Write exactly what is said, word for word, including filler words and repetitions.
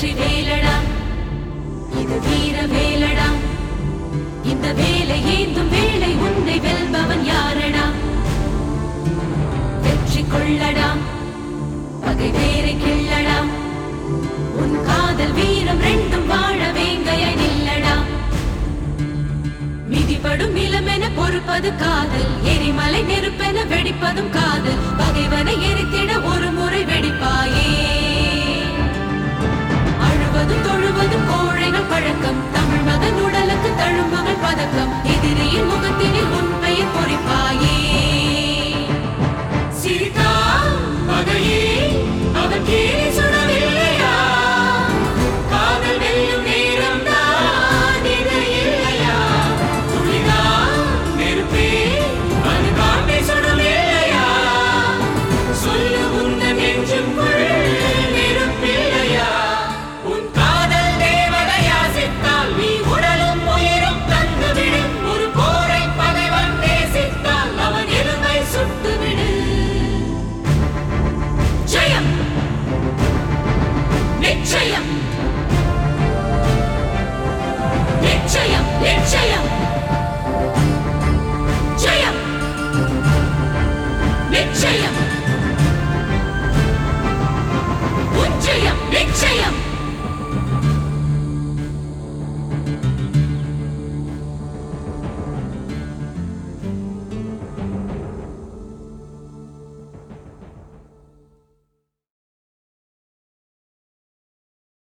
வெற்றி வேலடா இது வீர வேலடா இந்த வேலை ஏந்தும் வேலை உன்னை வெல்பவன் யாரடா வெற்றி கொள்ளடா பகை வேரை கிள்ளடா உன் காதல் வீரம் ரெண்டும் வாழ வேங்கைய நில்லடா மிதிப்படும் இளமென பொறுப்பது காதல் எரிமலை நெருப்பென வெடிப்பதும் காதல்